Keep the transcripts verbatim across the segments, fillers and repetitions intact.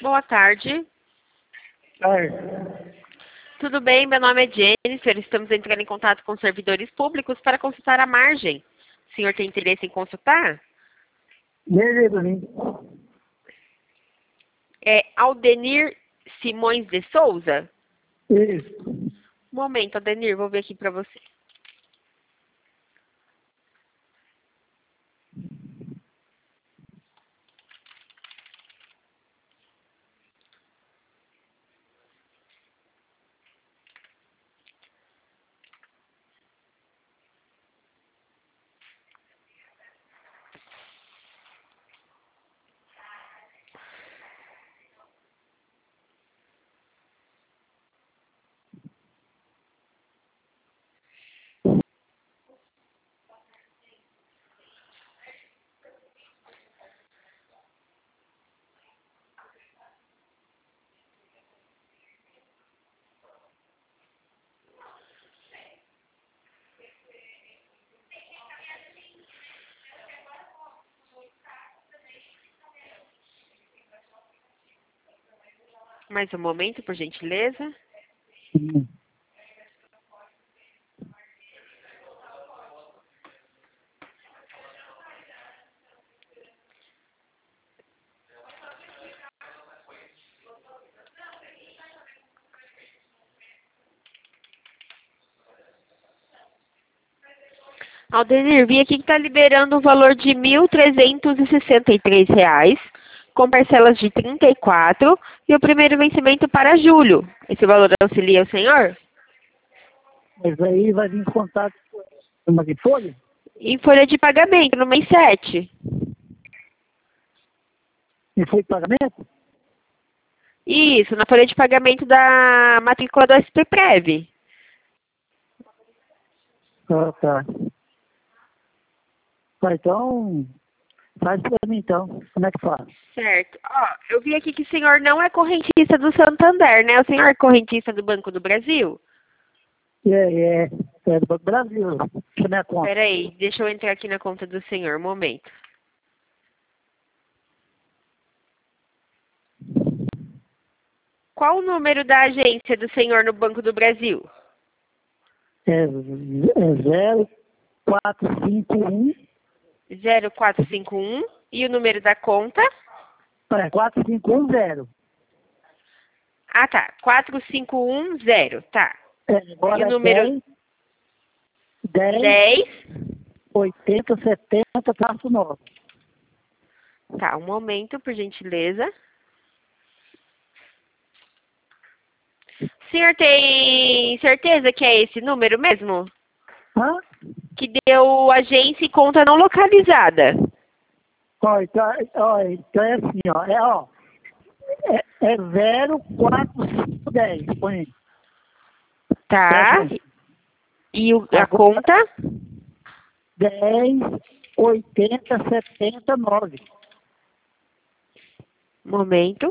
Boa tarde. Oi. Tudo bem? Meu nome é Jennifer. Estamos entrando em contato com servidores públicos para consultar a margem. O senhor tem interesse em consultar? Beleza, hein? É Aldenir Simões de Souza? Isso. Um momento, Aldenir, vou ver aqui para você. Mais um momento, por gentileza. Hum. Aldenir, vi aqui que está liberando o valor de mil trezentos e sessenta e três reais, com parcelas de trinta e quatro e o primeiro vencimento para julho. Esse valor auxilia o senhor? Mas aí vai vir em contato com uma de folha? Em folha de pagamento, no mês sete. E foi pagamento? Isso, na folha de pagamento da matrícula do S P Prev. Ah, tá. Tá, então, faz pra mim então. Como é que faz? Certo. Ó, eu vi aqui que o senhor não é correntista do Santander, né? O senhor é correntista do Banco do Brasil? É, é, é do Banco do Brasil. Deixa eu minha conta. Peraí, deixa eu entrar aqui na conta do senhor, um momento. Qual o número da agência do senhor no Banco do Brasil? É, é zero quatro cinco um. zero quatro cinco um. E o número da conta? É, quatro cinco um zero. Ah, tá. quatro cinco um zero, tá. É, E agora o é número dez, dez, dez? oitenta, setenta, traço nove. Tá, um momento, por gentileza. O senhor tem certeza que é esse número mesmo? Hã? Que deu agência e conta não localizada. Ó, então, ó, então é assim, ó. É, ó, é, é zero quatro cinco dez. Põe aí. Tá. Presta atenção. E o, a Agora, conta? dez, oitenta, setenta, nove. Momento.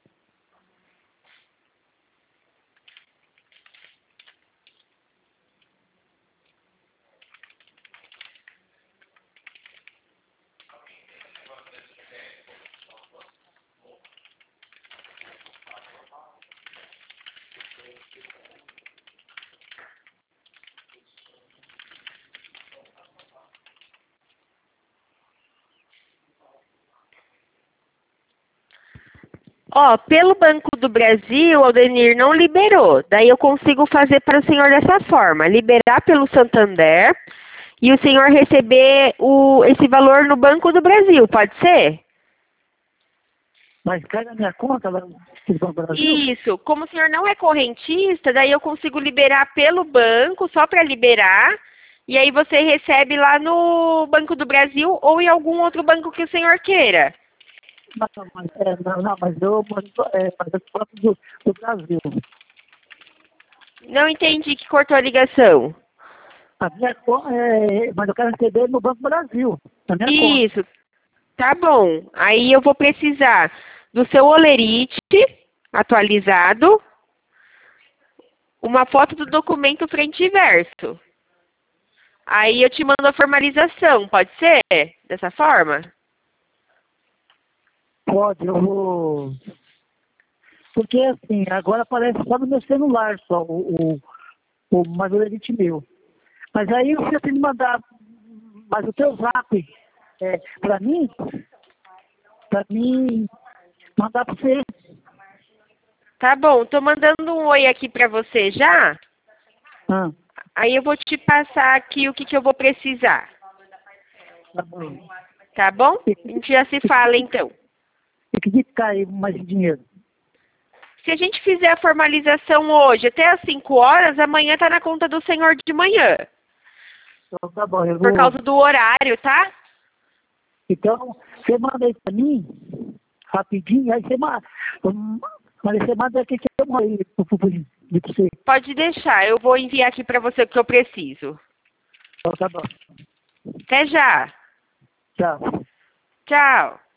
Ó, pelo Banco do Brasil, o Aldenir não liberou. Daí eu consigo fazer para o senhor dessa forma. Liberar pelo Santander e o senhor receber o, esse valor no Banco do Brasil, pode ser? Mas cai na minha conta lá no Banco do Brasil? Isso. Como o senhor não é correntista, daí eu consigo liberar pelo banco, só para liberar. E aí você recebe lá no Banco do Brasil ou em algum outro banco que o senhor queira. Não, mas, é, não, não, mas eu mando é, mas eu falo do, do Brasil. Não entendi que cortou a ligação. A minha conta, é, mas eu quero receber no Banco do Brasil, na minha conta. Isso. Tá bom. Aí eu vou precisar do seu olerite atualizado, uma foto do documento frente e verso. Aí eu te mando a formalização, pode ser? Dessa forma? Pode, eu vou. porque assim, agora aparece só no meu celular só, o, o, o Margarite meu. Mas aí você tem que mandar, mas o teu zap, é, pra mim, pra mim, mandar pra você. Tá bom, tô mandando um oi aqui pra você já. Ah, Aí eu vou te passar aqui o que, que eu vou precisar. tá bom. Tá bom? A gente já se fala então. E que dia que cai mais dinheiro? Se a gente fizer a formalização hoje até às cinco horas, amanhã tá na conta do senhor de manhã. Então tá bom, eu Por vou... causa do horário, tá? Então, você manda aí pra mim, rapidinho, aí você manda... Mas você manda aqui que eu mando aí pro, pro, pro, pro você. Pode deixar, eu vou enviar aqui pra você o que eu preciso. Então tá bom. Até já. Tchau. Tchau.